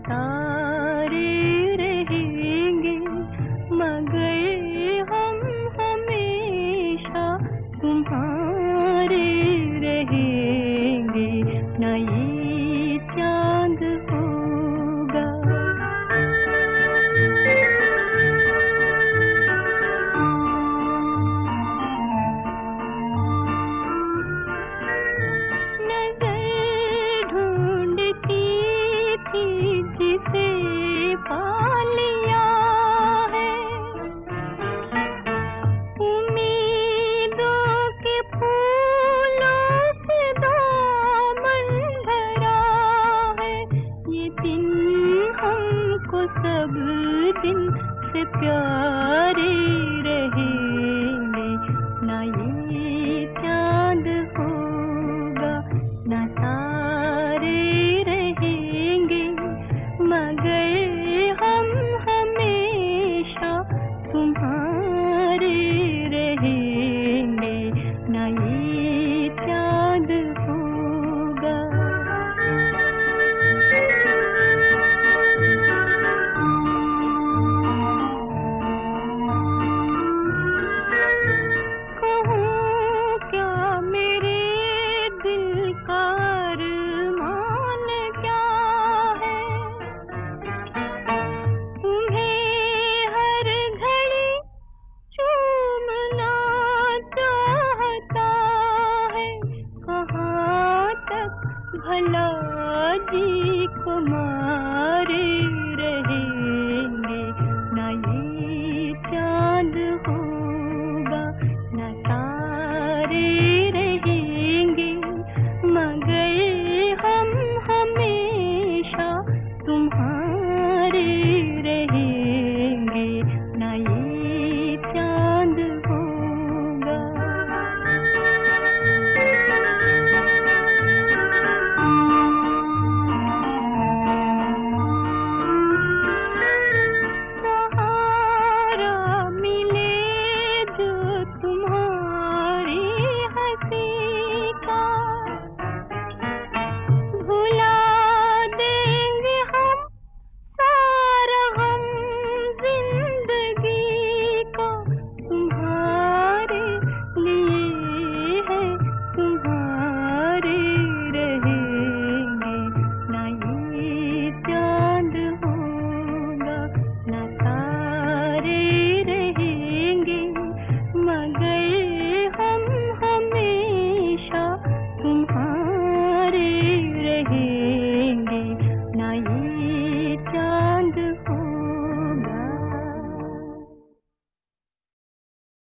तारे रहेंगे मगर हम हमेशा तुम्हारे रहेंगे, ना ये चांद होगा। नजर ढूंढती थी जिसे पा लिया है, उम्मीदों के फूलों से दामन भरा है। ये दिन हमको सब दिन से प्यारे रहेंगे, ना ये चांद होगा, ना तारे रहेंगे मगर हम हमेशा तुम्हारे रहेंगे, ना ये चांद होगा। कहूँ क्या मेरे दिल का अरमान क्या है, तुम्हें हर घड़ी चूमना चाहता है। कहाँ तक भला जी को मारे रहेंगे, ना ये चांद होगा, ना तारे रहेंगे मगर हम हमेशा तुम्हारे